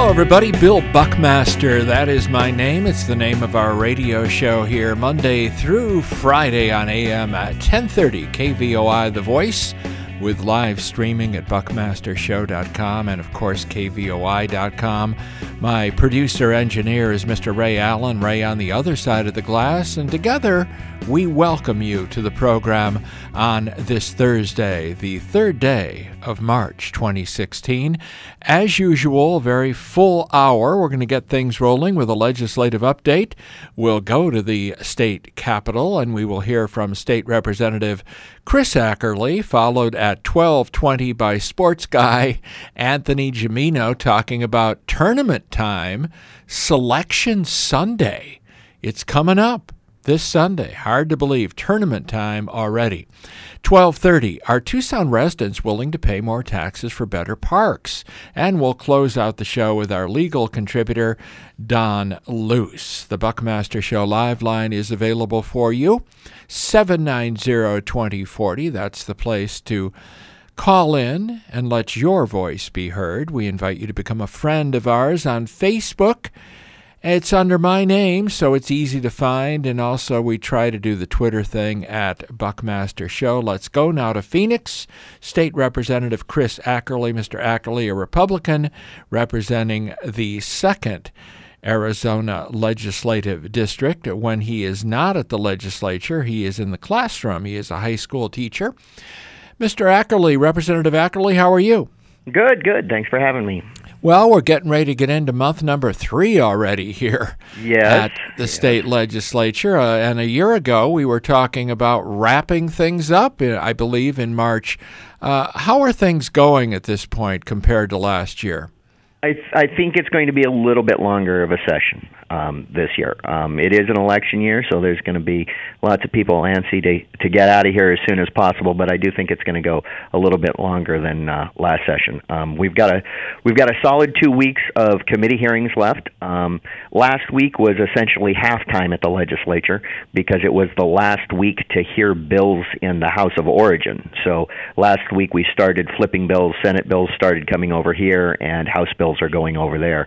Hello, everybody. Bill Buckmaster. That is my name. It's the name of our radio show here, Monday through Friday on AM at 1030, KVOI The Voice, with live streaming at buckmastershow.com and, of course, kvoi.com. My producer-engineer is Mr. Ray Allen, Ray on the other side of the glass, and together we welcome you to the program on this Thursday, the third day of March 2016. As usual, a very full hour. We're going to get things rolling with a legislative update. We'll go to the state capitol, and we will hear from State Representative Chris Ackerley, followed at 12:20 by sports guy Anthony Gimino talking about tournament time, Selection Sunday. It's coming up this Sunday. Hard to believe. Tournament time already. 12:30, are Tucson residents willing to pay more taxes for better parks? And we'll close out the show with our legal contributor, Don Luce. The Buckmaster Show live line is available for you, 790-2040. That's the place to call in and let your voice be heard. We invite you to become a friend of ours on Facebook. It's under my name, so it's easy to find, and also we try to do the Twitter thing at Buckmaster Show. Let's go now to Phoenix. State Representative Chris Ackerley. Mr. Ackerley, a Republican representing the 2nd Arizona Legislative District. When he is not at the legislature, he is in the classroom. He is a high school teacher. Mr. Ackerley, Representative Ackerley, how are you? Good. Thanks for having me. Well, we're getting ready to get into month number 3 already here at the state legislature. And a year ago, we were talking about wrapping things up, I believe, in March. How are things going at this point compared to last year? I think it's going to be a little bit longer of a session this year. It is an election year, so there's going to be lots of people antsy to get out of here as soon as possible. But I do think it's going to go a little bit longer than last session. We've got a solid 2 weeks of committee hearings left. Last week was essentially halftime at the legislature because it was the last week to hear bills in the House of Origin. So last week we started flipping bills. Senate bills started coming over here, and House bills are going over there.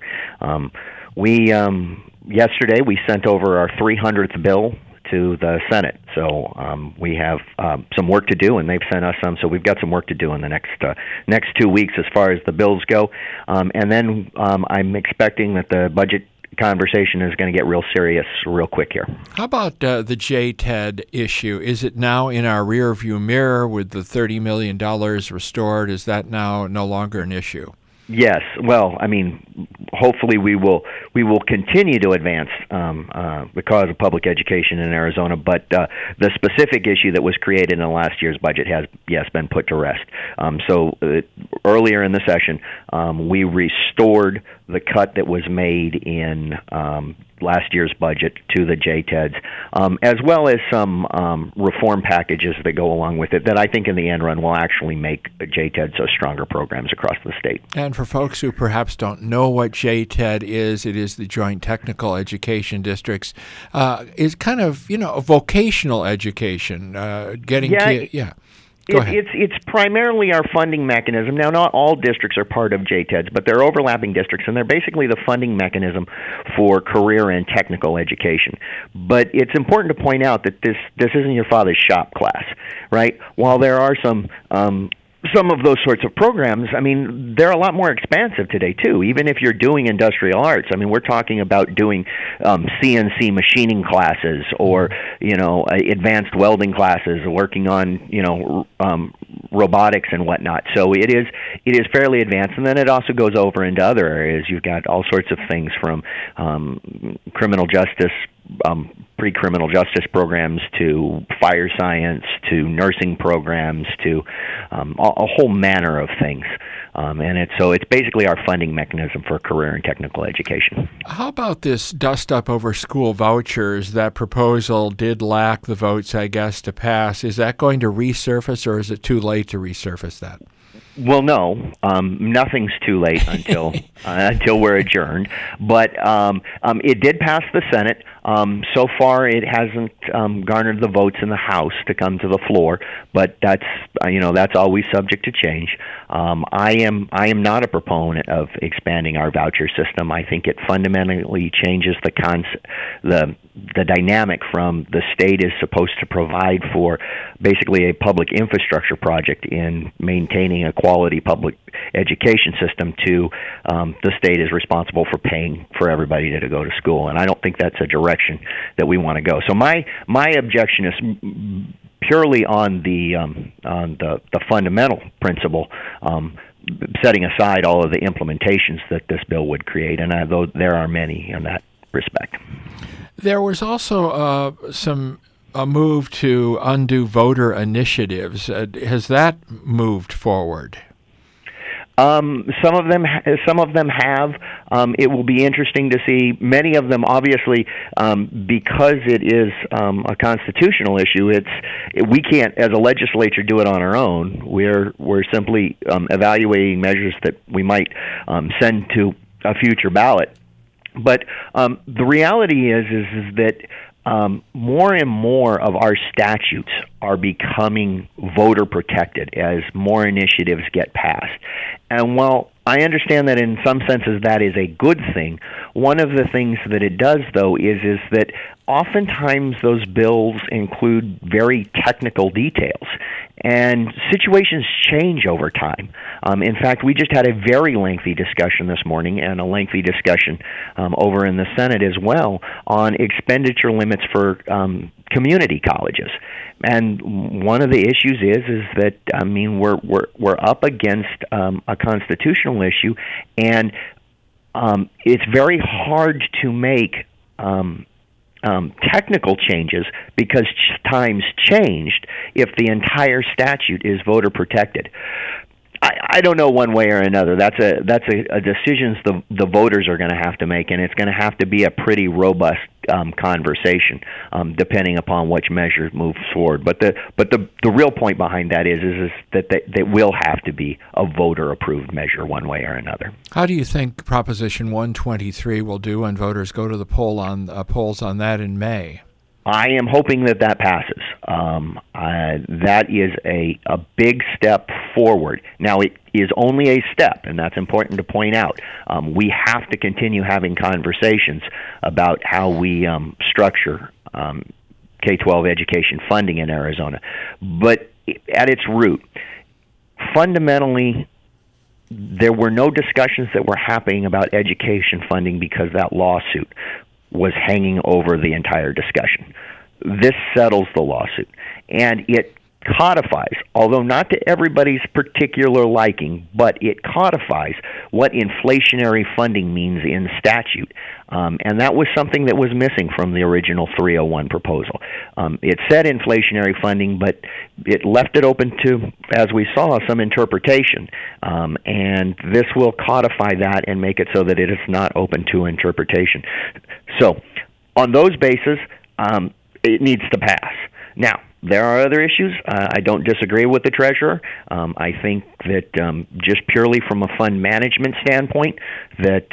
Yesterday we sent over our 300th bill to the Senate, so we have some work to do, and they've sent us some, so we've got some work to do in the next 2 weeks as far as the bills go, and then I'm expecting that the budget conversation is going to get real serious real quick here. How about the JTED issue? Is it now in our rearview mirror with the $30 million restored? Is that now no longer an issue? Yes. Well, I mean, hopefully we will continue to advance the cause of public education in Arizona, but the specific issue that was created in last year's budget has, yes, been put to rest. Earlier in the session, we restored the cut that was made in last year's budget to the JTEDs, as well as some reform packages that go along with it that I think in the end run will actually make JTEDs stronger programs across the state. And for folks who perhaps don't know what JTED is, it is the Joint Technical Education Districts. It's kind of, a vocational education, Go ahead. It's primarily our funding mechanism. Now, not all districts are part of JTEDs, but they're overlapping districts, and they're basically the funding mechanism for career and technical education. But it's important to point out that this isn't your father's shop class, right? While there are some of those sorts of programs, I mean, they're a lot more expansive today, too. Even if you're doing industrial arts, I mean, we're talking about doing CNC machining classes or, advanced welding classes, working on, robotics and whatnot. So it is fairly advanced, and then it also goes over into other areas. You've got all sorts of things from criminal justice, pre-criminal justice programs to fire science to nursing programs to a whole manner of things. And it's basically our funding mechanism for career and technical education. How about this dust up over school vouchers? That proposal did lack the votes, I guess, to pass. Is that going to resurface, or is it too late to resurface that? Well, no, nothing's too late until we're adjourned. But it did pass the Senate. So far, it hasn't garnered the votes in the House to come to the floor, but that's always subject to change. I am not a proponent of expanding our voucher system. I think it fundamentally changes the dynamic from the state is supposed to provide for basically a public infrastructure project in maintaining a quality public education system to the state is responsible for paying for everybody to go to school, and I don't think that's a direction that we want to go. So my objection is purely on the fundamental principle, setting aside all of the implementations that this bill would create, and though there are many in that respect. There was also a move to undo voter initiatives. Has that moved forward? Some of them have. It will be interesting to see. Many of them, obviously, because it is a constitutional issue. We can't, as a legislature, do it on our own. We're simply evaluating measures that we might send to a future ballot. But the reality is that more and more of our statutes are becoming voter protected as more initiatives get passed. And while I understand that in some senses that is a good thing, one of the things that it does, though, is that oftentimes those bills include very technical details, and situations change over time. In fact, we just had a very lengthy discussion this morning, and a lengthy discussion over in the Senate as well, on expenditure limits for community colleges. And one of the issues is that we're up against a constitutional issue, and it's very hard to make technical changes because times changed if the entire statute is voter protected. I don't know one way or another. That's a decisions the voters are going to have to make, and it's going to have to be a pretty robust conversation, depending upon which measure moves forward. But the real point behind that is that they will have to be a voter approved measure one way or another. How do you think Proposition 123 will do when voters go to the polls on that in May? I am hoping that passes. That is a big step forward. Now, it is only a step, and that's important to point out. We have to continue having conversations about how we structure K-12 education funding in Arizona. But at its root, fundamentally, there were no discussions that were happening about education funding because that lawsuit was hanging over the entire discussion. This settles the lawsuit, and it codifies, although not to everybody's particular liking, but it codifies what inflationary funding means in statute. And that was something that was missing from the original 301 proposal. It said inflationary funding, but it left it open to, as we saw, some interpretation. And this will codify that and make it so that it is not open to interpretation. So, on those bases, it needs to pass. Now, there are other issues. I don't disagree with the treasurer. I think that just purely from a fund management standpoint, that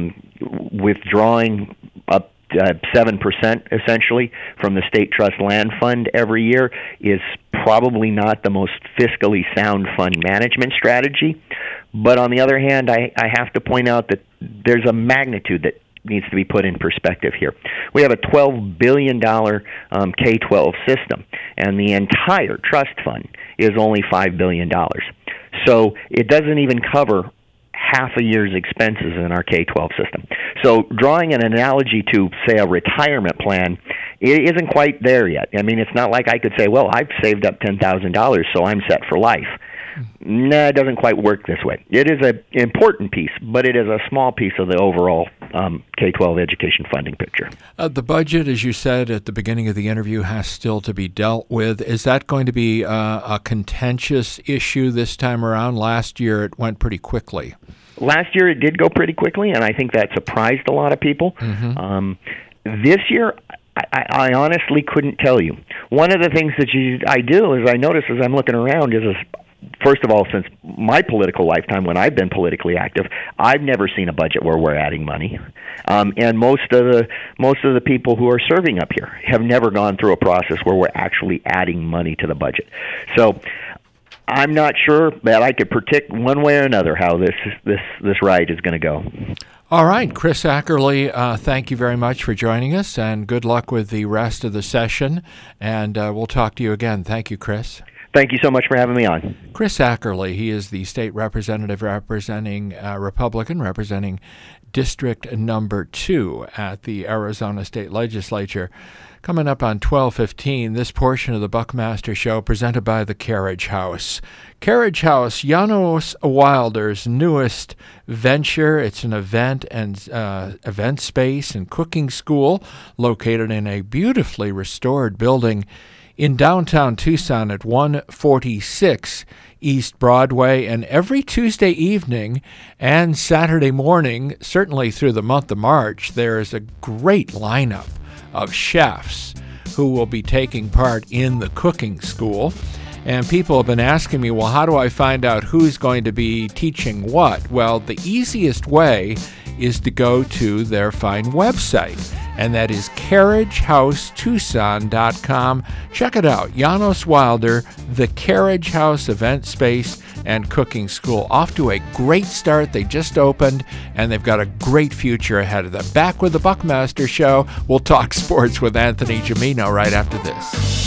withdrawing up 7% essentially from the state trust land fund every year is probably not the most fiscally sound fund management strategy. But on the other hand, I have to point out that there's a magnitude that needs to be put in perspective here. We have a $12 billion K-12 system, and the entire trust fund is only $5 billion. So it doesn't even cover half a year's expenses in our K-12 system. So drawing an analogy to, say, a retirement plan, it isn't quite there yet. I mean, it's not like I could say, well, I've saved up $10,000, so I'm set for life. No, it doesn't quite work this way. It is an important piece, but it is a small piece of the overall K-12 education funding picture. The budget, as you said at the beginning of the interview, has still to be dealt with. Is that going to be a contentious issue this time around? Last year it went pretty quickly. Last year it did go pretty quickly, and I think that surprised a lot of people. Mm-hmm. This year, I honestly couldn't tell you. One of the things that I do is I notice as I'm looking around is first of all, since my political lifetime, when I've been politically active, I've never seen a budget where we're adding money. And most of the people who are serving up here have never gone through a process where we're actually adding money to the budget. So I'm not sure that I could predict one way or another how this ride is going to go. All right, Chris Ackerley, thank you very much for joining us, and good luck with the rest of the session. And we'll talk to you again. Thank you, Chris. Thank you so much for having me on. Chris Ackerley, he is the state representative representing Republican, representing District Number 2 at the Arizona State Legislature. Coming up on 12:15, this portion of the Buckmaster Show presented by the Carriage House. Carriage House, Janos Wilder's newest venture. It's an event and event space and cooking school located in a beautifully restored building in downtown Tucson at 146 East Broadway. And every Tuesday evening and Saturday morning, certainly through the month of March, there is a great lineup of chefs who will be taking part in the cooking school. And people have been asking me, well, how do I find out who's going to be teaching what? Well, the easiest way is to go to their fine website, and that is carriagehousetucson.com. Check it out. Janos Wilder, the Carriage House Event Space and Cooking School. Off to a great start. They just opened, and they've got a great future ahead of them. Back with the Buckmaster Show. We'll talk sports with Anthony Gimino right after this.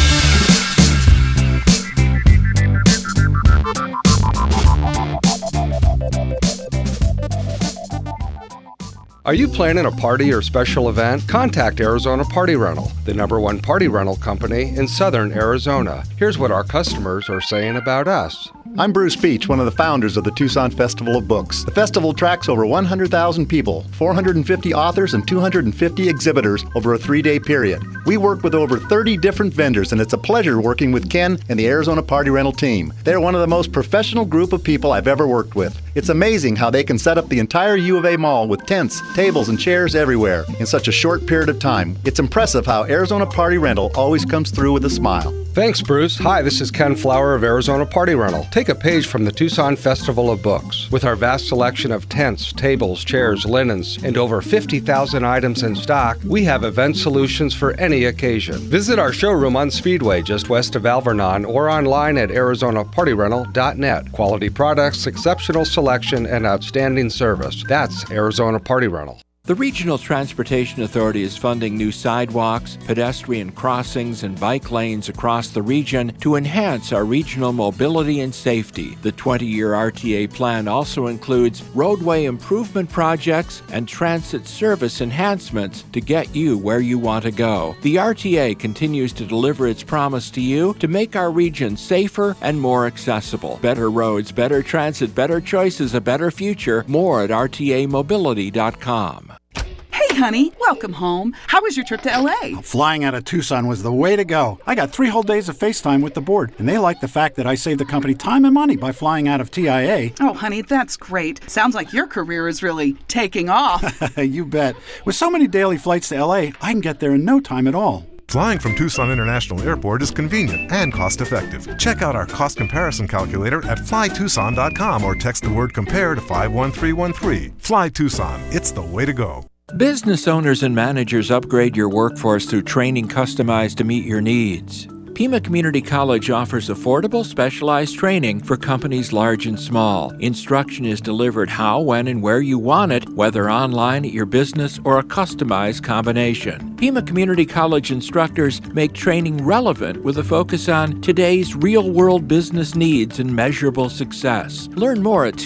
Are you planning a party or special event? Contact Arizona Party Rental, the #1 party rental company in southern Arizona. Here's what our customers are saying about us. I'm Bruce Beach, one of the founders of the Tucson Festival of Books. The festival attracts over 100,000 people, 450 authors, and 250 exhibitors over a 3-day period. We work with over 30 different vendors, and it's a pleasure working with Ken and the Arizona Party Rental team. They're one of the most professional group of people I've ever worked with. It's amazing how they can set up the entire U of A mall with tents, tables, and chairs everywhere in such a short period of time. It's impressive how Arizona Party Rental always comes through with a smile. Thanks, Bruce. Hi, this is Ken Flower of Arizona Party Rental. Take a page from the Tucson Festival of Books. With our vast selection of tents, tables, chairs, linens, and over 50,000 items in stock, we have event solutions for any occasion. Visit our showroom on Speedway just west of Alvernon or online at arizonapartyrental.net. Quality products, exceptional selection, and outstanding service. That's Arizona Party Rental. The Regional Transportation Authority is funding new sidewalks, pedestrian crossings, and bike lanes across the region to enhance our regional mobility and safety. The 20-year RTA plan also includes roadway improvement projects and transit service enhancements to get you where you want to go. The RTA continues to deliver its promise to you to make our region safer and more accessible. Better roads, better transit, better choices, a better future. More at rtamobility.com. Hey, honey, welcome home. How was your trip to L.A.? Flying out of Tucson was the way to go. I got 3 whole days of FaceTime with the board, and they like the fact that I saved the company time and money by flying out of TIA. Oh, honey, that's great. Sounds like your career is really taking off. You bet. With so many daily flights to L.A., I can get there in no time at all. Flying from Tucson International Airport is convenient and cost-effective. Check out our cost comparison calculator at flytucson.com or text the word COMPARE to 51313. Fly Tucson. It's the way to go. Business owners and managers upgrade your workforce through training customized to meet your needs. Pima Community College offers affordable, specialized training for companies large and small. Instruction is delivered how, when, and where you want it, whether online at your business or a customized combination. Pima Community College instructors make training relevant with a focus on today's real-world business needs and measurable success. Learn more at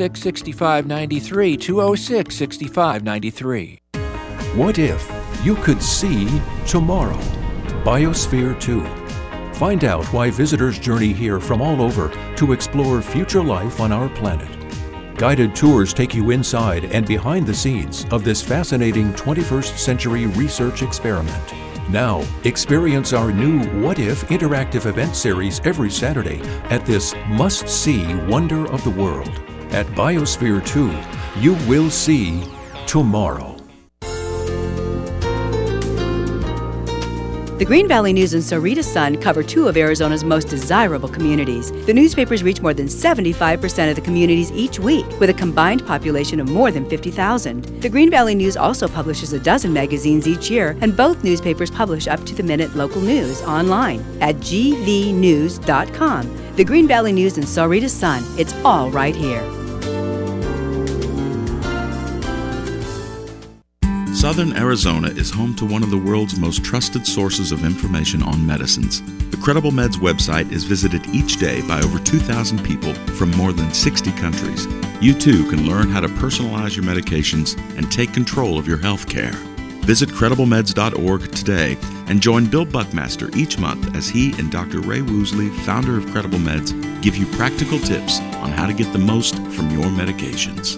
206-6593, 206-6593. What if you could see tomorrow? Biosphere 2. Find out why visitors journey here from all over to explore future life on our planet. Guided tours take you inside and behind the scenes of this fascinating 21st century research experiment. Now, experience our new What If interactive event series every Saturday at this must-see wonder of the world. At Biosphere 2, you will see tomorrow. The Green Valley News and Sarita Sun cover two of Arizona's most desirable communities. The newspapers reach more than 75% of the communities each week, with a combined population of more than 50,000. The Green Valley News also publishes a dozen magazines each year, and both newspapers publish up-to-the-minute local news online at gvnews.com. The Green Valley News and Sarita Sun. It's all right here. Southern Arizona is home to one of the world's most trusted sources of information on medicines. The Credible Meds website is visited each day by over 2,000 people from more than 60 countries. You too can learn how to personalize your medications and take control of your health care. Visit CredibleMeds.org today and join Bill Buckmaster each month as he and Dr. Ray Woosley, founder of Credible Meds, give you practical tips on how to get the most from your medications.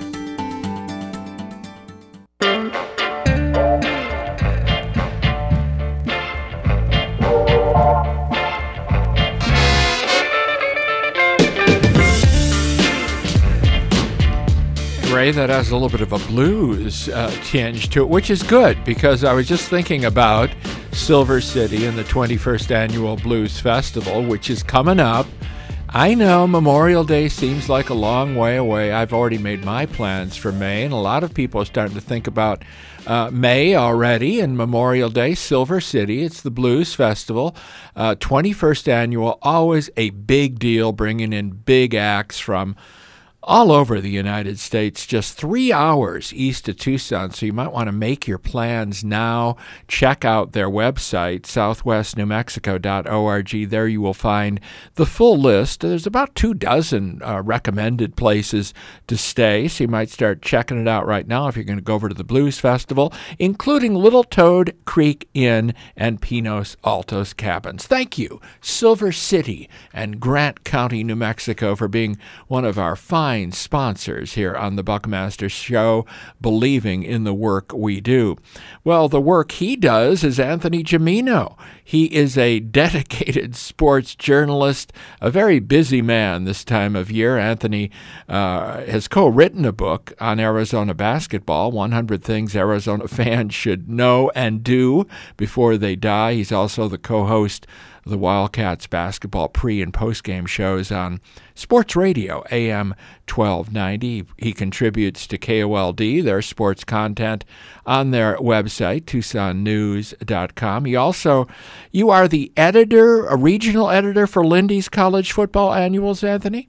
That has a little bit of a blues tinge to it, which is good, because I was just thinking about Silver City and the 21st Annual Blues Festival, which is coming up. I know Memorial Day seems like a long way away. I've already made my plans for May, and a lot of people are starting to think about May already, and Memorial Day, Silver City. It's the Blues Festival, 21st Annual, always a big deal, bringing in big acts from all over the United States, just 3 hours east of Tucson, so you might want to make your plans now. Check out their website, southwestnewmexico.org. There you will find the full list. There's about 24 recommended places to stay, so you might start checking it out right now if you're going to go over to the Blues Festival, including Little Toad Creek Inn and Pinos Altos Cabins. Thank you, Silver City and Grant County, New Mexico, for being one of our fine sponsors here on the Buckmaster Show, believing in the work we do. Well, the work he does is Anthony Gimino. He is a dedicated sports journalist, a very busy man this time of year. Anthony has co-written a book on Arizona basketball, 100 Things Arizona Fans Should Know and Do Before They Die. He's also the co-host of the Wildcats basketball pre- and post-game shows on Sports Radio, AM 1290. He contributes to KOLD, their sports content, on their website, TucsonNews.com. You are the editor, a regional editor for Lindy's College Football Annuals, Anthony?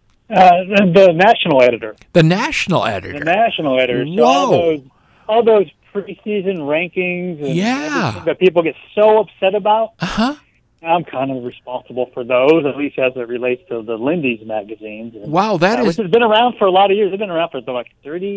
The national editor. The national editor. The national editor. So Whoa. all those preseason rankings and yeah. that people get so upset about. Uh-huh. I'm kind of responsible for those, at least as it relates to the Lindy's magazines. And, wow, that is... Which has been around for a lot of years. They've been around for like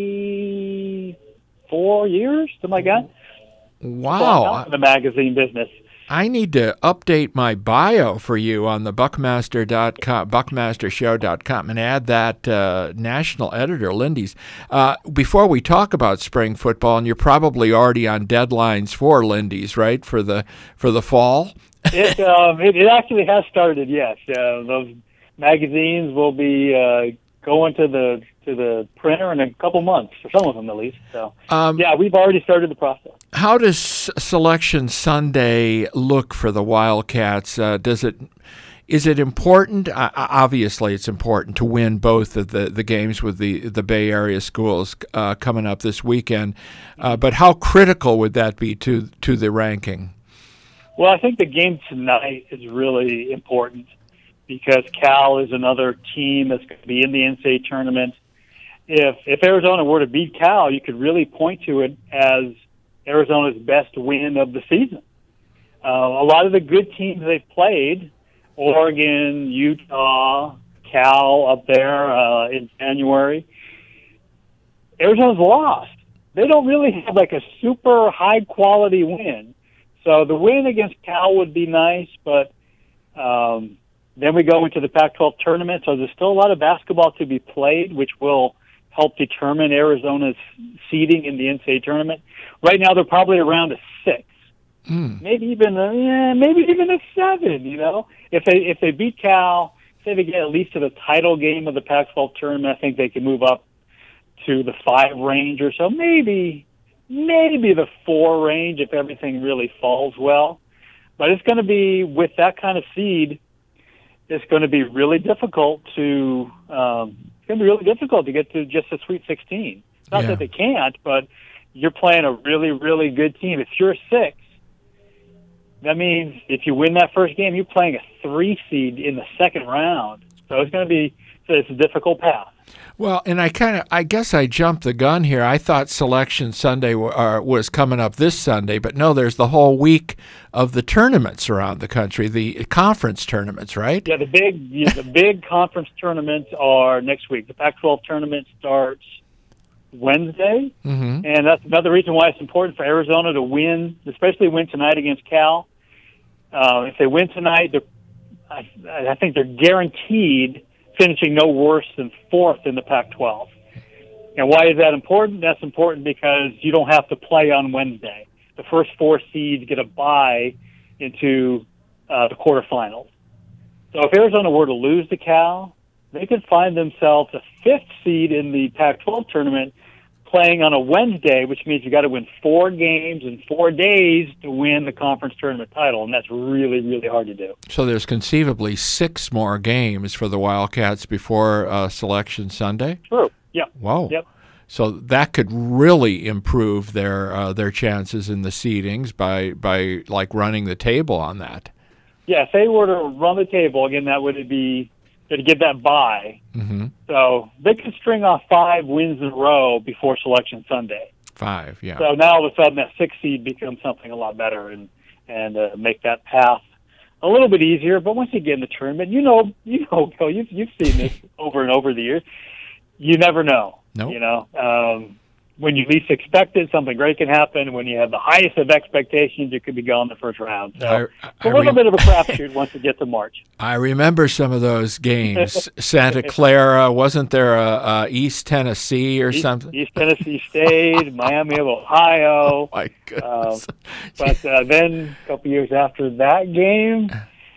34 years, something like that. Wow. So the magazine business. I need to update my bio for you on the Buckmaster.com, BuckmasterShow.com, and add that national editor, Lindy's. Before we talk about spring football, and you're probably already on deadlines for Lindy's, right, for the fall? It actually has started, yes. Those magazines will be going to the printer in a couple months, for some of them at least. So, we've already started the process. How does Selection Sunday look for the Wildcats? Is it important? Obviously, it's important to win both of the games with the Bay Area schools coming up this weekend. But how critical would that be to the ranking? Well, I think the game tonight is really important because Cal is another team that's going to be in the NCAA tournament. If Arizona were to beat Cal, you could really point to it as Arizona's best win of the season. A lot of the good teams they've played, Oregon, Utah, Cal up there in January, Arizona's lost. They don't really have like a super high-quality win. So the win against Cal would be nice, but then we go into the Pac-12 tournament, so there's still a lot of basketball to be played, which will help determine Arizona's seeding in the NCAA tournament. Right now, they're probably around a 6, maybe even a 7. You know, if they beat Cal, say they get at least to the title game of the Pac-12 tournament, I think they can move up to the 5 range or so, maybe the 4 range if everything really falls well. But it's going to be, with that kind of seed, it's going to be really difficult to get to just the Sweet 16. Not that they can't, but you're playing a really, really good team. If you're a 6, that means if you win that first game, you're playing a 3 seed in the second round. So it's a difficult path. Well, and I guess I jumped the gun here. I thought Selection Sunday was coming up this Sunday, but no, there's the whole week of the tournaments around the country, the conference tournaments, right? Yeah, the big conference tournaments are next week. The Pac-12 tournament starts Wednesday, and that's another reason why it's important for Arizona to win, especially win tonight against Cal. If they win tonight, I think they're guaranteed finishing no worse than 4th in the Pac-12. And why is that important? That's important because you don't have to play on Wednesday. The first 4 seeds get a bye into the quarterfinals. So if Arizona were to lose to Cal, they could find themselves a 5th seed in the Pac-12 tournament playing on a Wednesday, which means you got to win 4 games in 4 days to win the conference tournament title, and that's really, really hard to do. So there's conceivably 6 more games for the Wildcats before Selection Sunday? True, yeah. Wow. Yep. So that could really improve their chances in the seedings by like running the table on that. Yeah, if they were to run the table, again, that would be to get that bye. So they could string off 5 wins in a row before Selection Sunday. 5, yeah. So now all of a sudden that 6th seed becomes something a lot better and make that path a little bit easier. But once you get in the tournament, you've seen this over and over the years. You never know. Nope. You know, when you least expect it, something great can happen. When you have the highest of expectations, it could be gone the first round. So it's a little bit of a crapshoot once you get to March. I remember some of those games. Santa Clara, wasn't there a East Tennessee or something? East Tennessee State, Miami of Ohio. Oh, my goodness. But then a couple years after that game,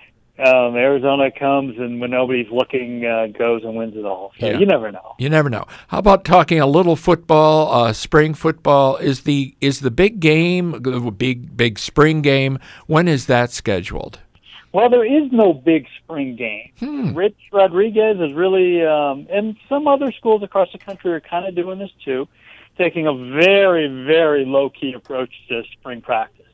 Arizona comes and when nobody's looking, goes and wins it all. So you never know. You never know. How about talking a little football, spring football? Is the big game, the big spring game, when is that scheduled? Well, there is no big spring game. Rich Rodriguez is really, and some other schools across the country are kind of doing this too, taking a very, very low-key approach to spring practice.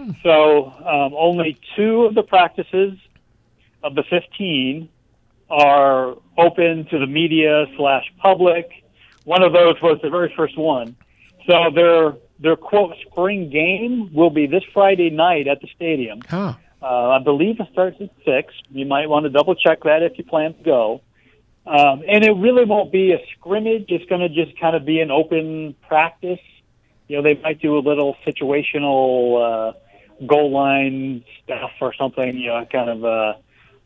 So only 2 of the practices of the 15 are open to the media / public. One of those was the very first one. So their quote spring game will be this Friday night at the stadium. I believe it starts at 6. You might want to double check that if you plan to go. And it really won't be a scrimmage. It's going to just kind of be an open practice. You know, they might do a little situational goal line stuff or something, you know, kind of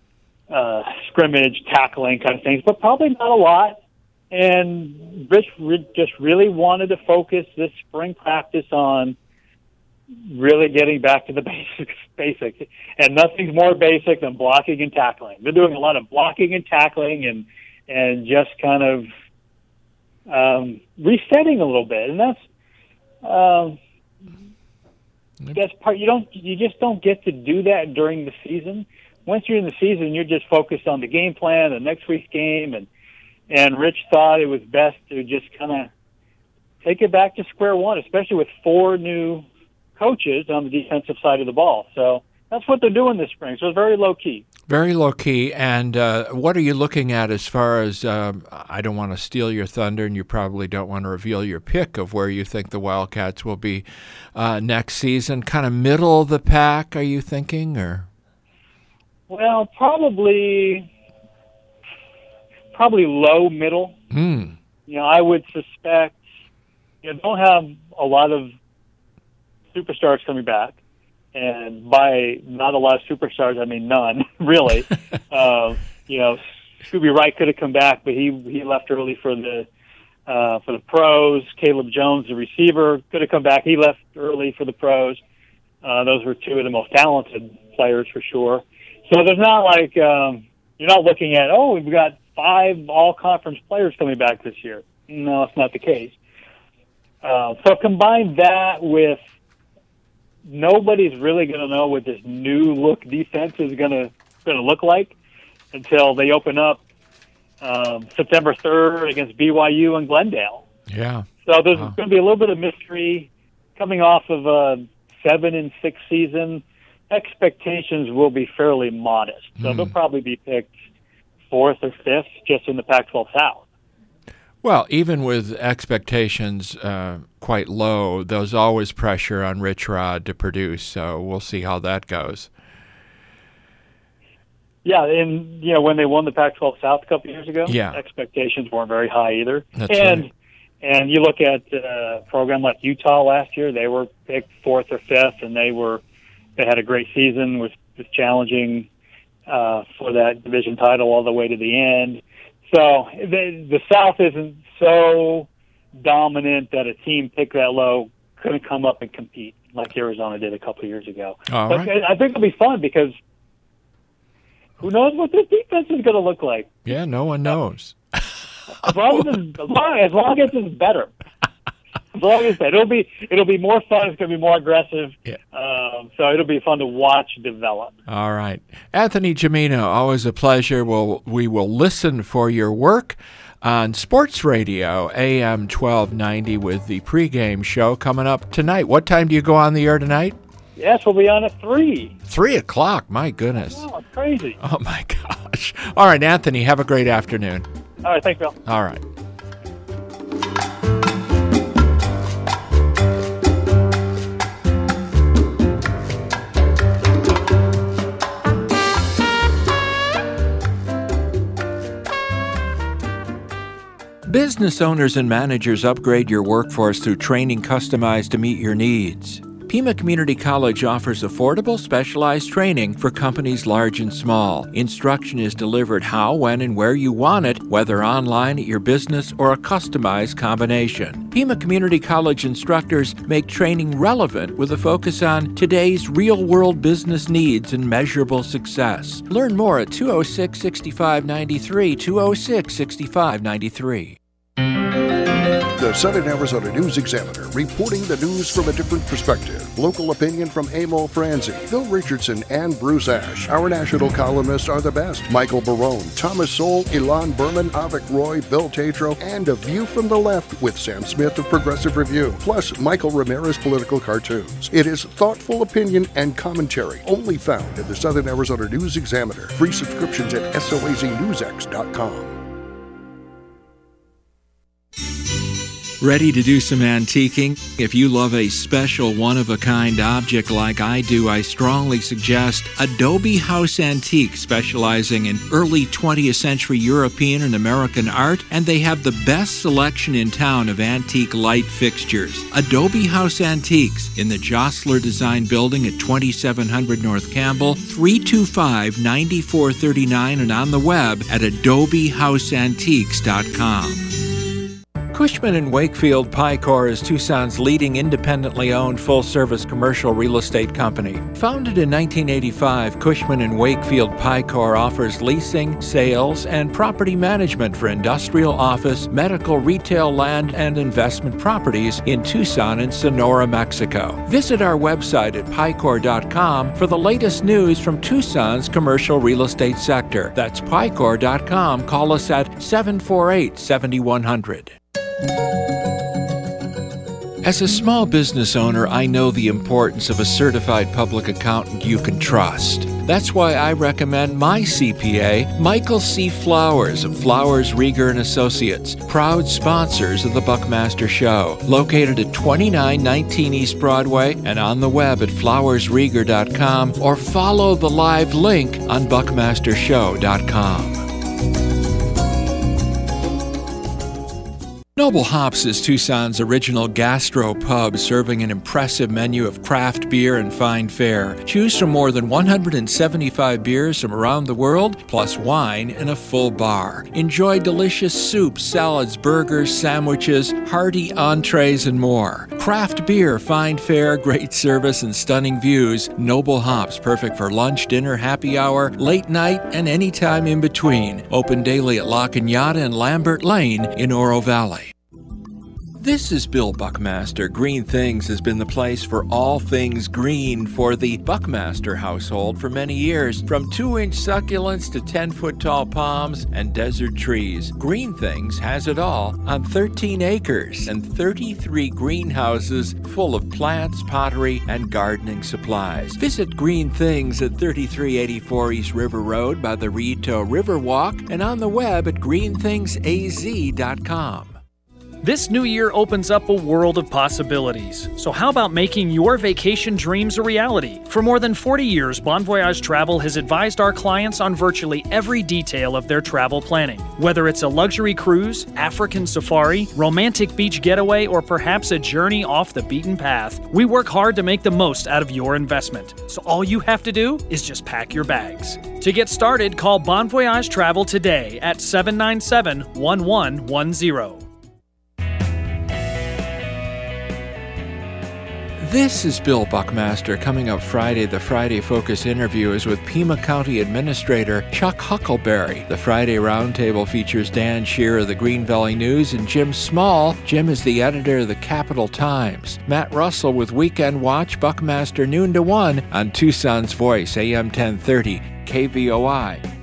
scrimmage, tackling kind of things, but probably not a lot. And Rich just really wanted to focus this spring practice on really getting back to the basics. And nothing's more basic than blocking and tackling. They're doing a lot of blocking and tackling and just kind of resetting a little bit. And that's part. You just don't get to do that during the season. Once you're in the season, you're just focused on the game plan, the next week's game, and Rich thought it was best to just kind of take it back to square one, especially with 4 new coaches on the defensive side of the ball. So that's what they're doing this spring. So it's very low-key. Very low-key. And what are you looking at as far as, I don't want to steal your thunder, and you probably don't want to reveal your pick of where you think the Wildcats will be next season. Kind of middle of the pack, are you thinking, or? Well, probably low middle. You know, I would suspect don't have a lot of superstars coming back, and by not a lot of superstars, I mean none, really. Scooby Wright could have come back, but he left early for the pros. Caleb Jones, the receiver, could have come back. He left early for the pros. Those were 2 of the most talented players for sure. So there's not like you're not looking at, we've got 5 all-conference players coming back this year. No, it's not the case. So combine that with nobody's really going to know what this new look defense is going to look like until they open up September 3rd against BYU and Glendale. Yeah. So there's going to be a little bit of mystery coming off of a 7-6 season. Expectations will be fairly modest. So they'll probably be picked 4th or 5th just in the Pac-12 South. Well, even with expectations quite low, there's always pressure on Rich Rod to produce, so we'll see how that goes. Yeah, and when they won the Pac-12 South a couple years ago, yeah, expectations weren't very high either. That's right. And you look at a program like Utah last year; they were picked 4th or 5th, and they had a great season, was challenging for that division title all the way to the end. So the South isn't so dominant that a team picked that low couldn't come up and compete like Arizona did a couple of years ago. But I think it'll be fun because who knows what this defense is going to look like? Yeah, no one knows. As long as it's better. As long as it'll be more fun. It's going to be more aggressive. Yeah. So it'll be fun to watch develop. All right, Anthony Gimino, always a pleasure. We will listen for your work on Sports Radio AM 1290 with the pregame show coming up tonight. What time do you go on the air tonight? Yes, we'll be on at 3. 3 o'clock. My goodness. Oh, it's crazy. Oh my gosh. All right, Anthony. Have a great afternoon. All right, thanks, Bill. All right. Business owners and managers upgrade your workforce through training customized to meet your needs. Pima Community College offers affordable, specialized training for companies large and small. Instruction is delivered how, when, and where you want it, whether online at your business or a customized combination. Pima Community College instructors make training relevant with a focus on today's real-world business needs and measurable success. Learn more at 206-6593, 206-6593. The Southern Arizona News Examiner, reporting the news from a different perspective. Local opinion from Emil Franzi, Bill Richardson, and Bruce Ash. Our national columnists are the best. Michael Barone, Thomas Sowell, Ilan Berman, Avik Roy, Bill Tatro, and A View from the Left with Sam Smith of Progressive Review. Plus, Michael Ramirez political cartoons. It is thoughtful opinion and commentary, only found in the Southern Arizona News Examiner. Free subscriptions at soaznewsx.com. Ready to do some antiquing? If you love a special one-of-a-kind object like I do, I strongly suggest Adobe House Antique, specializing in early 20th century European and American art, and they have the best selection in town of antique light fixtures. Adobe House Antiques in the Jostler Design Building at 2700 North Campbell, 325-9439, and on the web at adobehouseantiques.com. Cushman & Wakefield Picor is Tucson's leading independently owned full-service commercial real estate company. Founded in 1985, Cushman & Wakefield Picor offers leasing, sales, and property management for industrial, office, medical, retail, land, and investment properties in Tucson and Sonora, Mexico. Visit our website at picor.com for the latest news from Tucson's commercial real estate sector. That's picor.com. Call us at 748-7100. As a small business owner, I know the importance of a certified public accountant you can trust. That's why I recommend my CPA, Michael C. Flowers of Flowers, Rieger & Associates, proud sponsors of the Buckmaster Show, located at 2919 East Broadway and on the web at flowersrieger.com, or follow the live link on buckmastershow.com. Noble Hops is Tucson's original gastro pub, serving an impressive menu of craft beer and fine fare. Choose from more than 175 beers from around the world, plus wine in a full bar. Enjoy delicious soups, salads, burgers, sandwiches, hearty entrees, and more. Craft beer, fine fare, great service, and stunning views. Noble Hops, perfect for lunch, dinner, happy hour, late night, and any time in between. Open daily at La Cañada and Lambert Lane in Oro Valley. This is Bill Buckmaster. Green Things has been the place for all things green for the Buckmaster household for many years. From 2-inch succulents to 10-foot tall palms and desert trees, Green Things has it all on 13 acres and 33 greenhouses full of plants, pottery, and gardening supplies. Visit Green Things at 3384 East River Road by the Rito Riverwalk and on the web at greenthingsaz.com. This new year opens up a world of possibilities. So how about making your vacation dreams a reality? For more than 40 years, Bon Voyage Travel has advised our clients on virtually every detail of their travel planning. Whether it's a luxury cruise, African safari, romantic beach getaway, or perhaps a journey off the beaten path, we work hard to make the most out of your investment. So all you have to do is just pack your bags. To get started, call Bon Voyage Travel today at 797-1110. This is Bill Buckmaster. Coming up Friday, the Friday Focus interview is with Pima County Administrator Chuck Huckleberry. The Friday Roundtable features Dan Shearer of the Green Valley News and Jim Small. Jim is the editor of the Capital Times. Matt Russell with Weekend Watch, Buckmaster noon to 1 on Tucson's Voice, AM 1030, KVOI.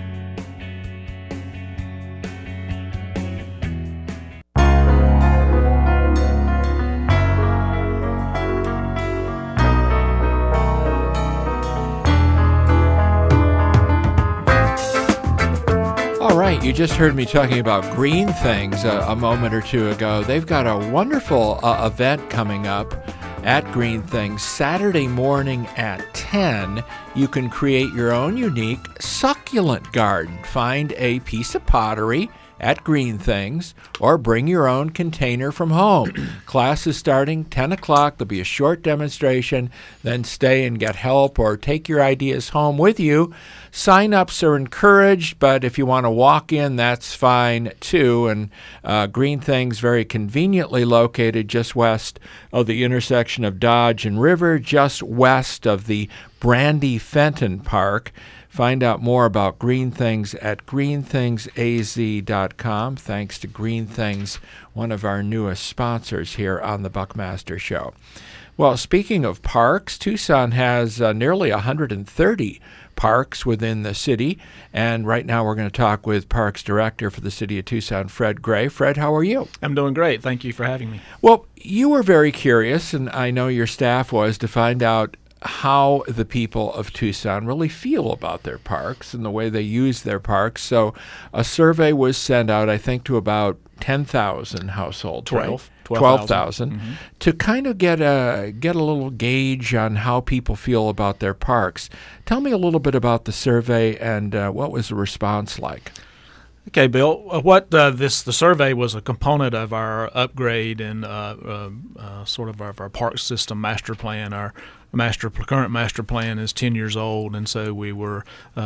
You just heard me talking about Green Things a moment or two ago. They've got a wonderful event coming up at Green Things Saturday morning at 10. You can create your own unique succulent garden. Find a piece of pottery at Green Things or bring your own container from home. Class is starting 10 o'clock. There'll be a short demonstration, then stay and get help or take your ideas home with you. Sign-ups are encouraged, but if you want to walk in, that's fine too. And Green Things very conveniently located just west of the intersection of Dodge and River, just west of the Brandy Fenton Park. Find out more about Green Things at greenthingsaz.com. Thanks to Green Things, one of our newest sponsors here on the Buckmaster Show. Well, speaking of parks, Tucson has nearly 130 parks within the city, and right now we're going to talk with Parks Director for the City of Tucson, Fred Gray. Fred, how are you? I'm doing great. Thank you for having me. Well, you were very curious, and I know your staff was, to find out how the people of Tucson really feel about their parks and the way they use their parks. So a survey was sent out, I think, to about 10,000 households. 12,000 to kind of get a little gauge on how people feel about their parks. Tell me a little bit about the survey and what was the response like? Okay, Bill. The survey was a component of our upgrade and sort of our park system master plan. Our current master plan is 10 years old, and so we were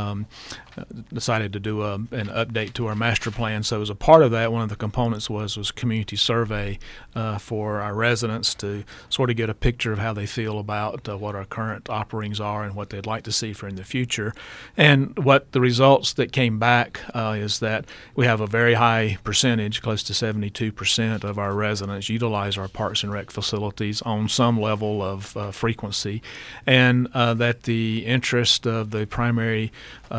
decided to do an update to our master plan. So as a part of that, one of the components was community survey for our residents to sort of get a picture of how they feel about what our current offerings are and what they'd like to see for in the future. And what the results that came back is that we have a very high percentage, close to 72% of our residents utilize our Parks and Rec facilities on some level of frequency, and that the interest of the primary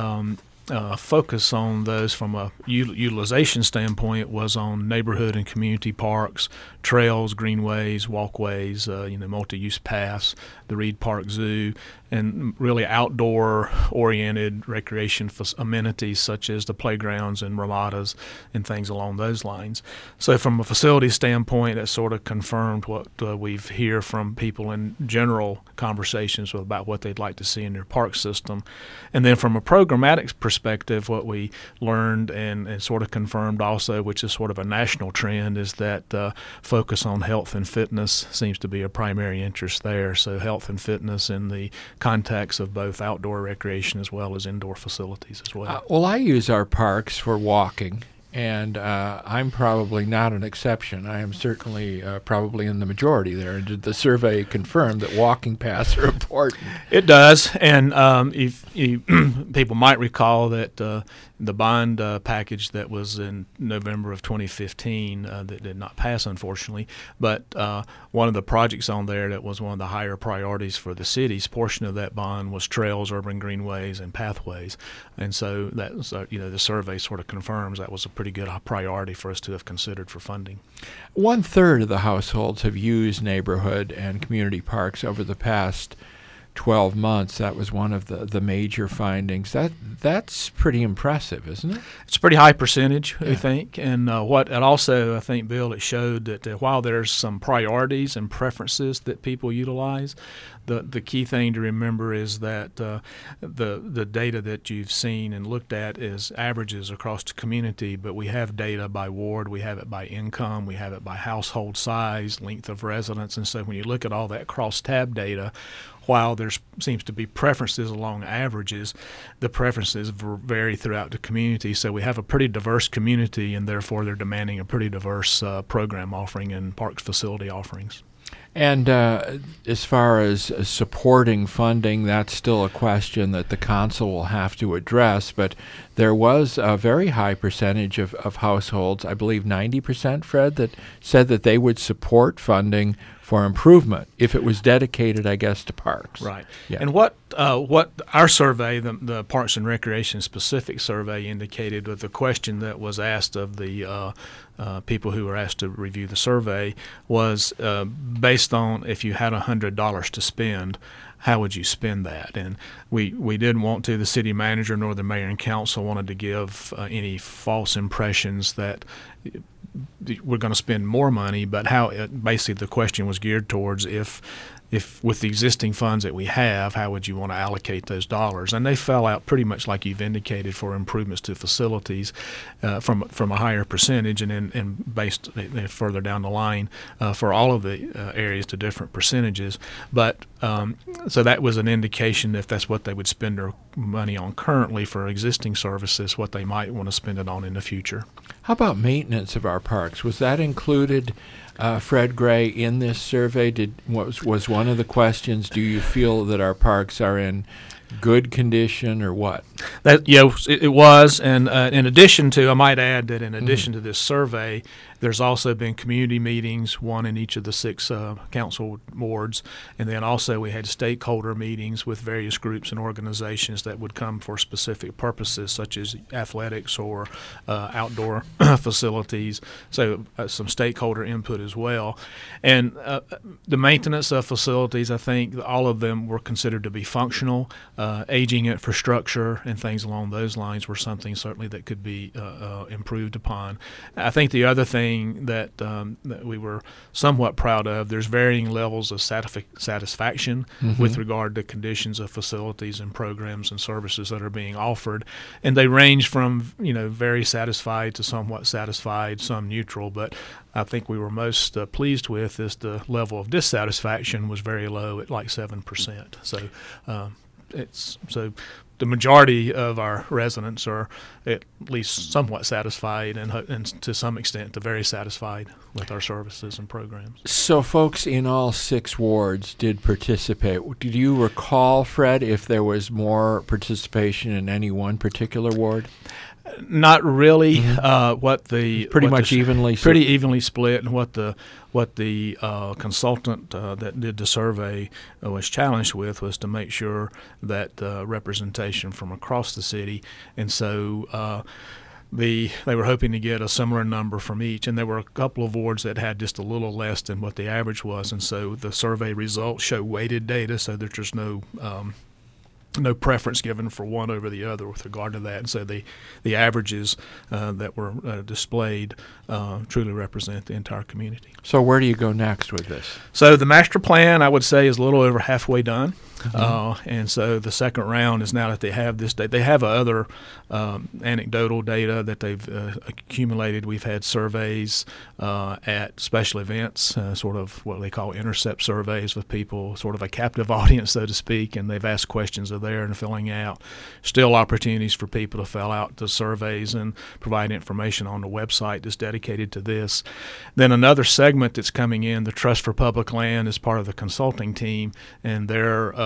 focus on those from a utilization standpoint was on neighborhood and community parks, trails, greenways, walkways, multi-use paths, the Reed Park Zoo, and really outdoor-oriented recreation amenities such as the playgrounds and ramadas and things along those lines. So from a facility standpoint, it sort of confirmed what we hear from people in general conversations about what they'd like to see in their park system. And then from a programmatic perspective, what we learned and sort of confirmed also, which is sort of a national trend, is that focus on health and fitness seems to be a primary interest there. So health and fitness in the context of both outdoor recreation as well as indoor facilities as well. Well, I use our parks for walking, and I'm probably not an exception. I am certainly probably in the majority there. Did the survey confirm that walking paths are important? It does, and if people might recall that the bond package that was in November of 2015 that did not pass, unfortunately. But one of the projects on there that was one of the higher priorities for the city's portion of that bond was trails, urban greenways, and pathways. And so that was, the survey sort of confirms that was a pretty good priority for us to have considered for funding. 1/3 of the households have used neighborhood and community parks over the past 12 months. That was one of the major findings. That's pretty impressive, isn't it? It's a pretty high percentage, I think. And what it also, I think, Bill, it showed that while there's some priorities and preferences that people utilize, the key thing to remember is that the data that you've seen and looked at is averages across the community, but we have data by ward, we have it by income, we have it by household size, length of residence, and so when you look at all that cross-tab data, while there seems to be preferences along averages, the preferences vary throughout the community. So we have a pretty diverse community, and therefore they're demanding a pretty diverse program offering and parks facility offerings. And as far as supporting funding, that's still a question that the council will have to address. But there was a very high percentage of households, I believe 90%, Fred, that said that they would support funding for improvement if it was dedicated, I guess, to parks. Right. Yeah. And what our survey, the Parks and Recreation specific survey, indicated with the question that was asked of the people who were asked to review the survey was based on if you had $100 to spend, how would you spend that? And we didn't want to, the city manager nor the mayor and council wanted to give any false impressions that we're going to spend more money, but basically the question was geared towards if with the existing funds that we have, how would you want to allocate those dollars? And they fell out pretty much like you've indicated for improvements to facilities from a higher percentage, and based further down the line for all of the areas to different percentages. But so that was an indication if that's what they would spend their money on currently for existing services, what they might want to spend it on in the future. How about maintenance of our parks? Was that included, Fred Gray, in this survey? Was one of the questions, do you feel that our parks are in good condition or what? It was. And in addition to, I might add that in addition to this survey, there's also been community meetings, one in each of the 6 council wards, and then also we had stakeholder meetings with various groups and organizations that would come for specific purposes such as athletics or outdoor facilities, so some stakeholder input as well. And the maintenance of facilities, I think all of them were considered to be functional. Aging infrastructure and things along those lines were something certainly that could be improved upon. I think the other thing that we were somewhat proud of, there's varying levels of satisfaction with regard to conditions of facilities and programs and services that are being offered, and they range from very satisfied to somewhat satisfied, some neutral. But I think we were most pleased with is the level of dissatisfaction was very low at like 7%. So the majority of our residents are at least somewhat satisfied and to some extent very satisfied with our services and programs. So folks in all 6 wards did participate. Do you recall, Fred, if there was more participation in any one particular ward? Not really. Pretty evenly split, and what the consultant that did the survey was challenged with was to make sure that representation from across the city, and so they were hoping to get a similar number from each, and there were a couple of wards that had just a little less than what the average was, and so the survey results show weighted data, so there's just no preference given for one over the other with regard to that. And so the averages that were displayed truly represent the entire community. So where do you go next with this? So the master plan, I would say, is a little over halfway done. And so the second round is now that they have this data. They have other anecdotal data that they've accumulated. We've had surveys at special events, sort of what they call intercept surveys with people, sort of a captive audience, so to speak, and they've asked questions of there and filling out. Still opportunities for people to fill out the surveys and provide information on the website that's dedicated to this. Then another segment that's coming in, the Trust for Public Land, is part of the consulting team, and they're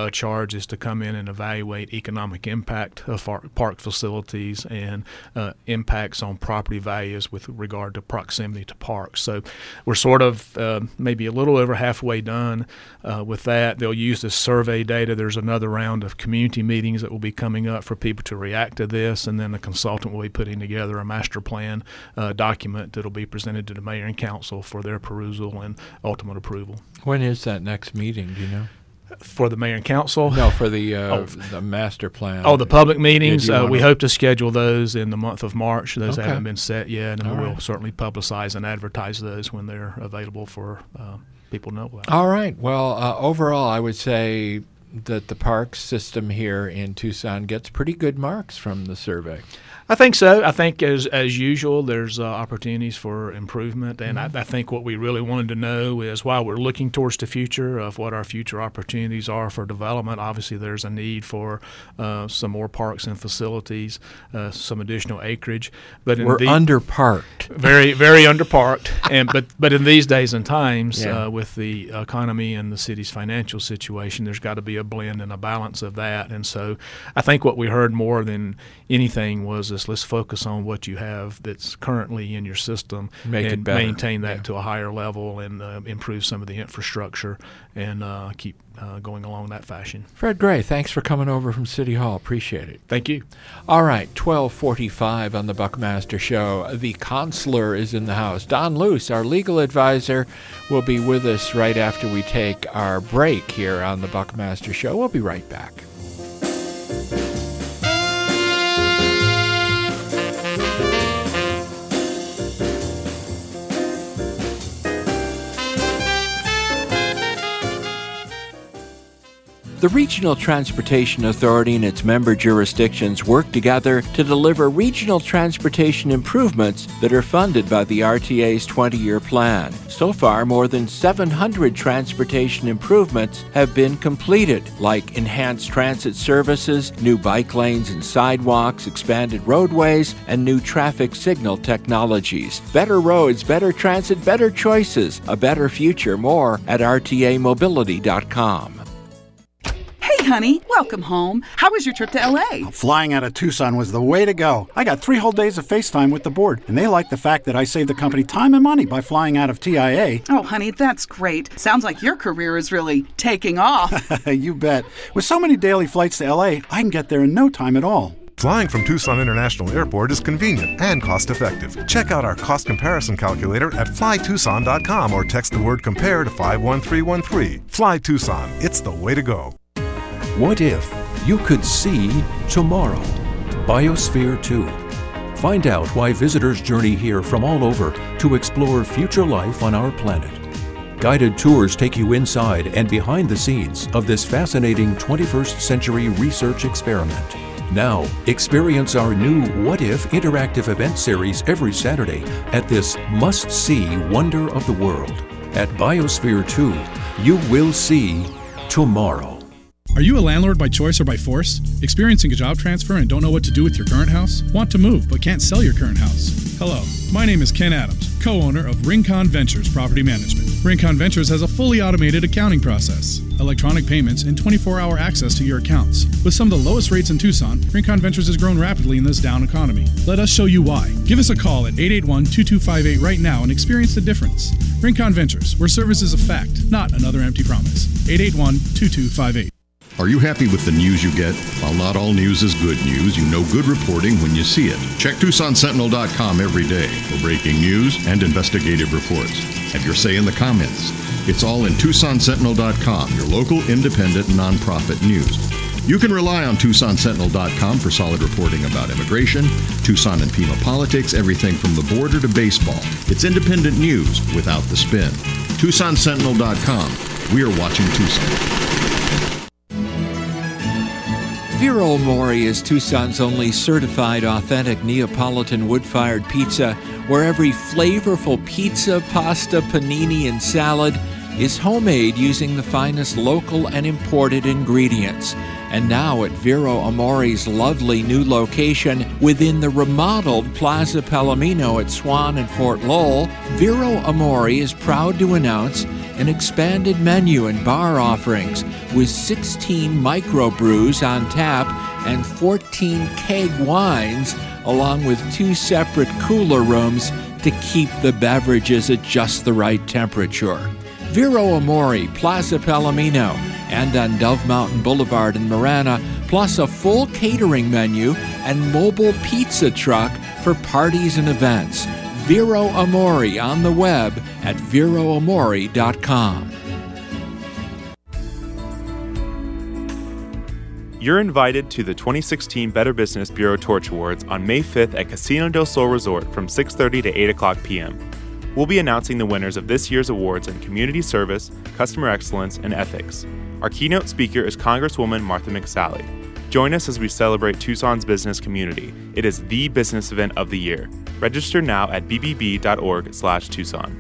charge is to come in and evaluate economic impact of park facilities and impacts on property values with regard to proximity to parks. So we're sort of maybe a little over halfway done with that. They'll use this survey data. There's another round of community meetings that will be coming up for people to react to this, and then the consultant will be putting together a master plan document that will be presented to the mayor and council for their perusal and ultimate approval. When is that next meeting, do you know? For the mayor and council? No, for the master plan. Oh, the public meetings. We hope to schedule those in the month of March. Those Okay. haven't been set yet, and we'll right. certainly publicize and advertise those when they're available for people to know about. All right. Well, overall, I would say that the park system here in Tucson gets pretty good marks from the survey. I think so. I think as usual, there's opportunities for improvement, and I think what we really wanted to know is while we're looking towards the future of what our future opportunities are for development, obviously there's a need for some more parks and facilities, some additional acreage. But we're underparked. Very, very underparked. But in these days and times, with the economy and the city's financial situation, there's got to be a blend and a balance of that. And so I think what we heard more than anything was let's focus on what you have that's currently in your system and maintain that to a higher level and improve some of the infrastructure and keep going along that fashion. Fred Gray, thanks for coming over from City Hall. Appreciate it. Thank you. All right, 12:45 on the Buckmaster Show. The consular is in the house. Don Luce, our legal advisor, will be with us right after we take our break here on the Buckmaster Show. We'll be right back. The Regional Transportation Authority and its member jurisdictions work together to deliver regional transportation improvements that are funded by the RTA's 20-year plan. So far, more than 700 transportation improvements have been completed, like enhanced transit services, new bike lanes and sidewalks, expanded roadways, and new traffic signal technologies. Better roads, better transit, better choices, a better future. More at rtamobility.com. Hey, honey, welcome home. How was your trip to L.A.? Flying out of Tucson was the way to go. I got 3 whole days of FaceTime with the board, and they like the fact that I saved the company time and money by flying out of TIA. Oh, honey, that's great. Sounds like your career is really taking off. You bet. With so many daily flights to L.A., I can get there in no time at all. Flying from Tucson International Airport is convenient and cost-effective. Check out our cost comparison calculator at flytucson.com or text the word compare to 51313. Fly Tucson. It's the way to go. What if you could see tomorrow? Biosphere 2. Find out why visitors journey here from all over to explore future life on our planet. Guided tours take you inside and behind the scenes of this fascinating 21st century research experiment. Now, experience our new What If interactive event series every Saturday at this must-see wonder of the world. At Biosphere 2, you will see tomorrow. Are you a landlord by choice or by force? Experiencing a job transfer and don't know what to do with your current house? Want to move but can't sell your current house? Hello, my name is Ken Adams, co-owner of Rincon Ventures Property Management. Rincon Ventures has a fully automated accounting process, electronic payments, and 24-hour access to your accounts. With some of the lowest rates in Tucson, Rincon Ventures has grown rapidly in this down economy. Let us show you why. Give us a call at 881-2258 right now and experience the difference. Rincon Ventures, where service is a fact, not another empty promise. 881-2258. Are you happy with the news you get? While not all news is good news, you know good reporting when you see it. Check TucsonSentinel.com every day for breaking news and investigative reports. Have your say in the comments. It's all in TucsonSentinel.com, your local independent nonprofit news. You can rely on TucsonSentinel.com for solid reporting about immigration, Tucson and Pima politics, everything from the border to baseball. It's independent news without the spin. TucsonSentinel.com. We are watching Tucson. Vero Mori is Tucson's only certified authentic Neapolitan wood-fired pizza, where every flavorful pizza, pasta, panini, and salad is homemade using the finest local and imported ingredients. And now at Vero Amori's lovely new location within the remodeled Plaza Palomino at Swan and Fort Lowell, Vero Amori is proud to announce an expanded menu and bar offerings with 16 microbrews on tap and 14 keg wines, along with 2 separate cooler rooms to keep the beverages at just the right temperature. Vero Amore, Plaza Palomino, and on Dove Mountain Boulevard in Marana, plus a full catering menu and mobile pizza truck for parties and events. Vero Amore on the web at veroamore.com. You're invited to the 2016 Better Business Bureau Torch Awards on May 5th at Casino del Sol Resort from 6:30 to 8 o'clock p.m. We'll be announcing the winners of this year's awards in community service, customer excellence, and ethics. Our keynote speaker is Congresswoman Martha McSally. Join us as we celebrate Tucson's business community. It is the business event of the year. Register now at bbb.org/Tucson.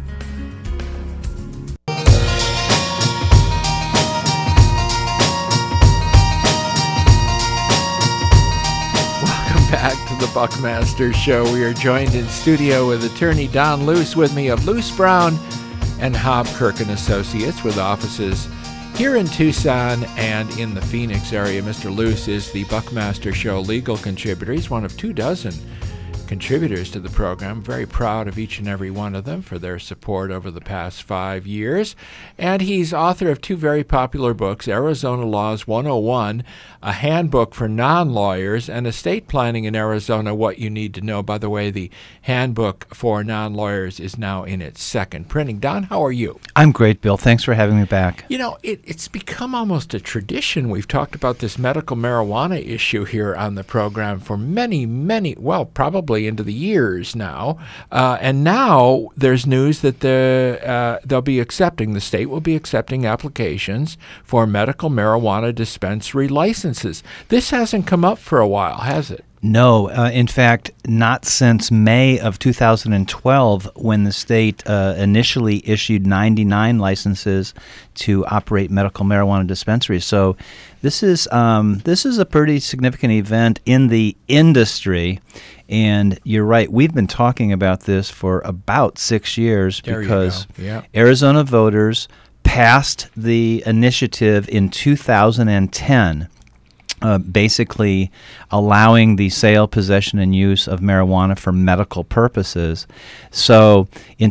Back to the Buckmaster Show. We are joined in studio with attorney Don Luce, with me of Luce Brown and Hobb Kirk & Associates, with offices here in Tucson and in the Phoenix area. Mr. Luce is the Buckmaster Show legal contributor. He's one of 24 contributors to the program. Very proud of each and every one of them for their support over the past 5 years. And he's author of 2 very popular books, Arizona Laws 101, a handbook for non-lawyers, and Estate Planning in Arizona, What You Need to Know. By the way, the handbook for non-lawyers is now in its 2nd printing. Don, how are you? I'm great, Bill. Thanks for having me back. You know, it's become almost a tradition. We've talked about this medical marijuana issue here on the program for many, well, probably into the years now. And now there's news that the state will be accepting applications for medical marijuana dispensary licenses. This hasn't come up for a while, has it? No. In fact, not since May of 2012, when the state initially issued 99 licenses to operate medical marijuana dispensaries. So this is a pretty significant event in the industry. And you're right, we've been talking about this for about 6 years because Arizona voters passed the initiative in 2010. Basically allowing the sale, possession, and use of marijuana for medical purposes. So in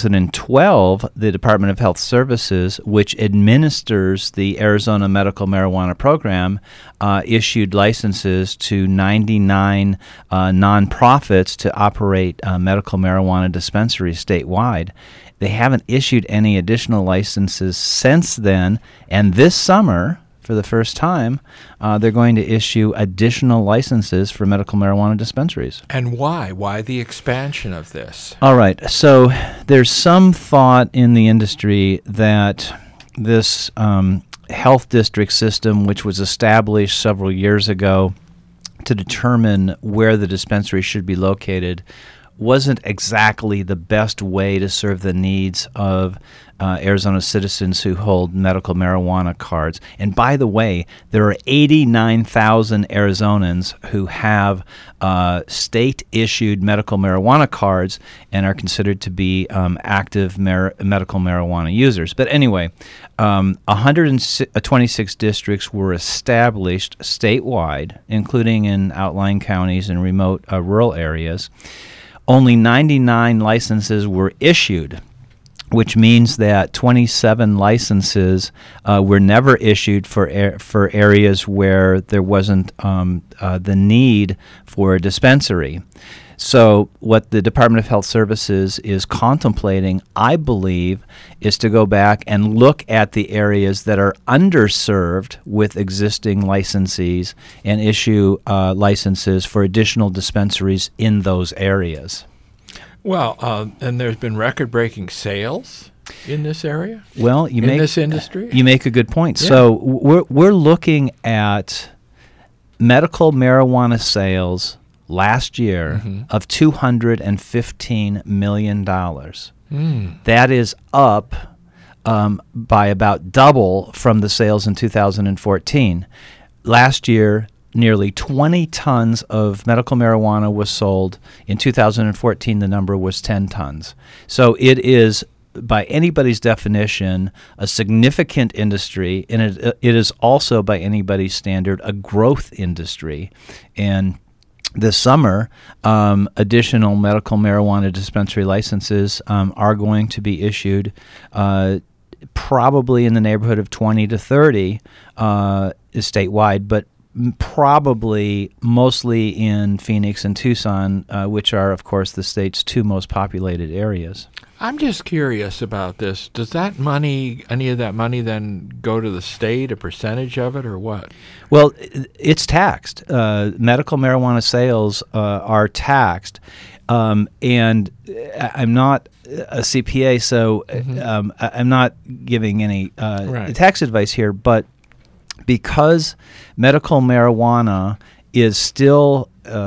2012, the Department of Health Services, which administers the Arizona Medical Marijuana Program, issued licenses to 99 nonprofits to operate medical marijuana dispensaries statewide. They haven't issued any additional licenses since then, and this summer, for the first time, they're going to issue additional licenses for medical marijuana dispensaries. And why? Why the expansion of this? All right. So there's some thought in the industry that this health district system, which was established several years ago to determine where the dispensary should be located, wasn't exactly the best way to serve the needs of Arizona citizens who hold medical marijuana cards. And by the way, there are 89,000 Arizonans who have state-issued medical marijuana cards and are considered to be active medical marijuana users. But anyway, 126 districts were established statewide, including in outlying counties and remote rural areas. Only 99 licenses were issued, which means that 27 licenses were never issued for areas where there wasn't the need for a dispensary. So what the Department of Health Services is contemplating, I believe, is to go back and look at the areas that are underserved with existing licensees and issue licenses for additional dispensaries in those areas. Well, and there's been record-breaking sales in this area? Well, this industry? You make a good point. Yeah. So we're looking at medical marijuana sales last year of $215 million. That is up by about double from the sales in 2014. Last year, nearly 20 tons of medical marijuana was sold. In 2014, the number was 10 tons. So it is by anybody's definition, a significant industry, and it is also, by anybody's standard, a growth industry. And this summer, additional medical marijuana dispensary licenses are going to be issued, probably in the neighborhood of 20 to 30 statewide, but probably mostly in Phoenix and Tucson, which are, of course, the state's two most populated areas. I'm just curious about this. Does that money, any of that money, then go to the state, a percentage of it, or what? Well, it's taxed. Medical marijuana sales are taxed. And I'm not a CPA, so I'm not giving any tax advice here, but because medical marijuana is still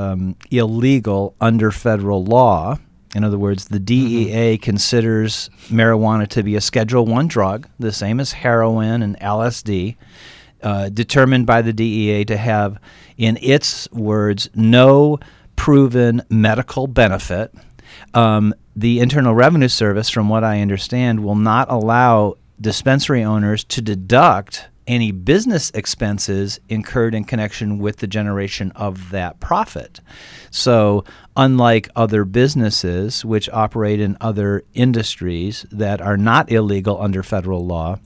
illegal under federal law, in other words, the DEA considers marijuana to be a Schedule I drug, the same as heroin and LSD, determined by the DEA to have, in its words, no proven medical benefit. The Internal Revenue Service, from what I understand, will not allow dispensary owners to deduct any business expenses incurred in connection with the generation of that profit. So unlike other businesses which operate in other industries that are not illegal under federal law,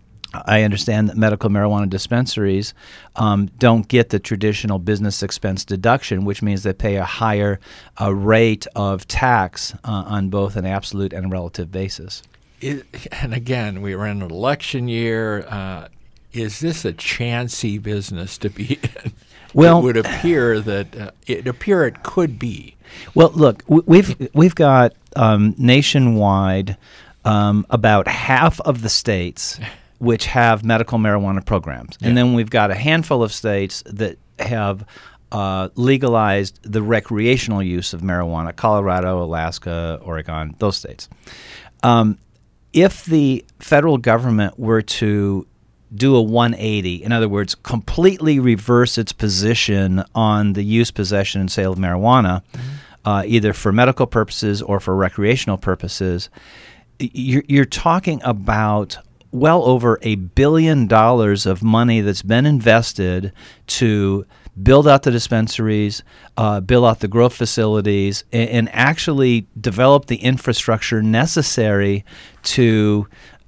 I understand that medical marijuana dispensaries don't get the traditional business expense deduction, which means they pay a higher rate of tax on both an absolute and relative basis. And again, we were in an election year. Is this a chancy business to be in? Well, it would appear that it could be. Well, look, we've got nationwide about half of the states which have medical marijuana programs, and then we've got a handful of states that have legalized the recreational use of marijuana: Colorado, Alaska, Oregon, those states. If the federal government were to do a 180, in other words, completely reverse its position on the use, possession, and sale of marijuana, either for medical purposes or for recreational purposes, you're talking about well over $1 billion of money that's been invested to build out the dispensaries, build out the growth facilities, and actually develop the infrastructure necessary to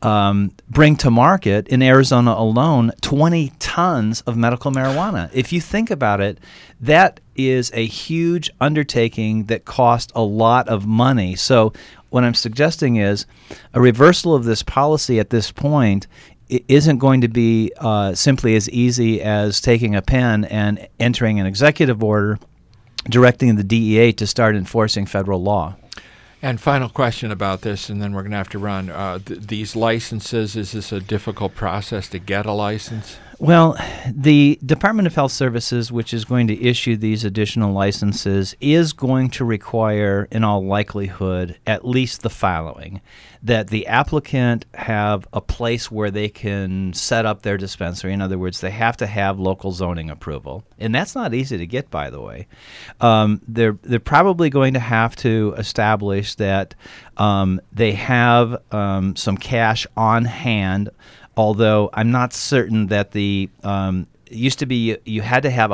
bring to market, in Arizona alone, 20 tons of medical marijuana. If you think about it, that is a huge undertaking that cost a lot of money. So what I'm suggesting is a reversal of this policy at this point isn't going to be simply as easy as taking a pen and entering an executive order directing the DEA to start enforcing federal law. And final question about this, and then we're going to have to run. These licenses, is this a difficult process to get a license? Well, the Department of Health Services, which is going to issue these additional licenses, is going to require, in all likelihood, at least the following: that the applicant have a place where they can set up their dispensary. In other words, they have to have local zoning approval. And that's not easy to get, by the way. They're probably going to have to establish that they have some cash on hand, although I'm not certain that it used to be you had to have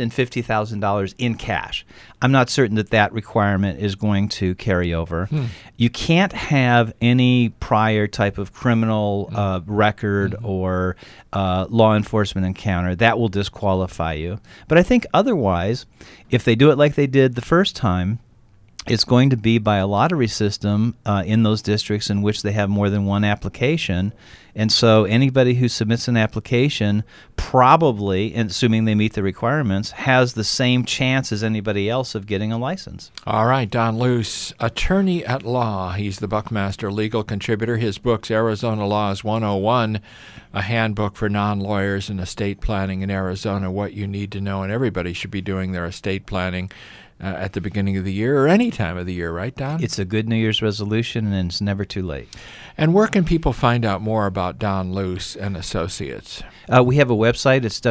$150,000 in cash. I'm not certain that requirement is going to carry over. You can't have any prior type of criminal record or law enforcement encounter. That will disqualify you. But I think otherwise, if they do it like they did the first time, it's going to be by a lottery system in those districts in which they have more than one application. And so anybody who submits an application probably, assuming they meet the requirements, has the same chance as anybody else of getting a license. All right, Don Luce, attorney at law. He's the Buckmaster legal contributor. His book's Arizona Laws 101, a handbook for non-lawyers in estate planning in Arizona, what you need to know. And everybody should be doing their estate planning at the beginning of the year or any time of the year, right, Don? It's a good New Year's resolution, and it's never too late. And where can people find out more about Don Luce and Associates? We have a website. It's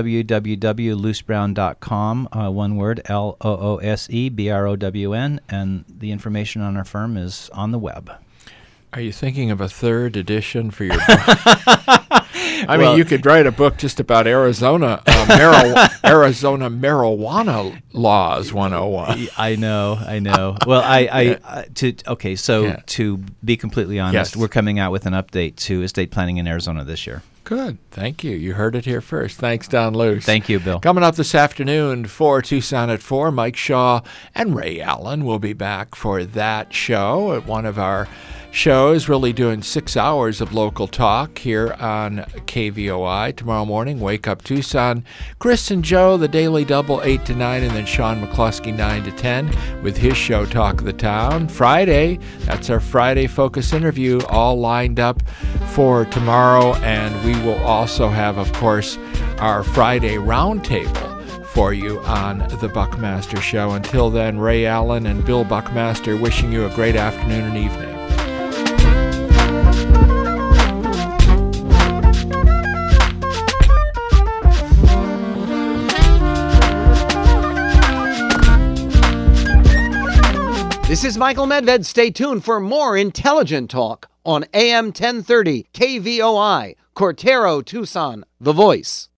www.loosebrown.com, one word, LOOSEBROWN, and the information on our firm is on the web. Are you thinking of a third edition for your book? I mean, you could write a book just about Arizona Arizona marijuana laws 101. I know. Well, to be completely honest, we're coming out with an update to estate planning in Arizona this year. Good. Thank you. You heard it here first. Thanks, Don Luce. Thank you, Bill. Coming up this afternoon for Tucson at 4, Mike Shaw and Ray Allen will be back for that show at one of our shows, really doing 6 hours of local talk here on KVOI. Tomorrow morning, Wake Up Tucson. Chris and Joe, the Daily Double, 8 to 9, and then Sean McCluskey, 9 to 10, with his show, Talk of the Town. Friday, that's our Friday Focus interview, all lined up for tomorrow, and we will also have, of course, our Friday Roundtable for you on the Buckmaster Show. Until then, Ray Allen and Bill Buckmaster wishing you a great afternoon and evening. This is Michael Medved. Stay tuned for more intelligent talk on AM 1030 KVOI, Cortero, Tucson, The Voice.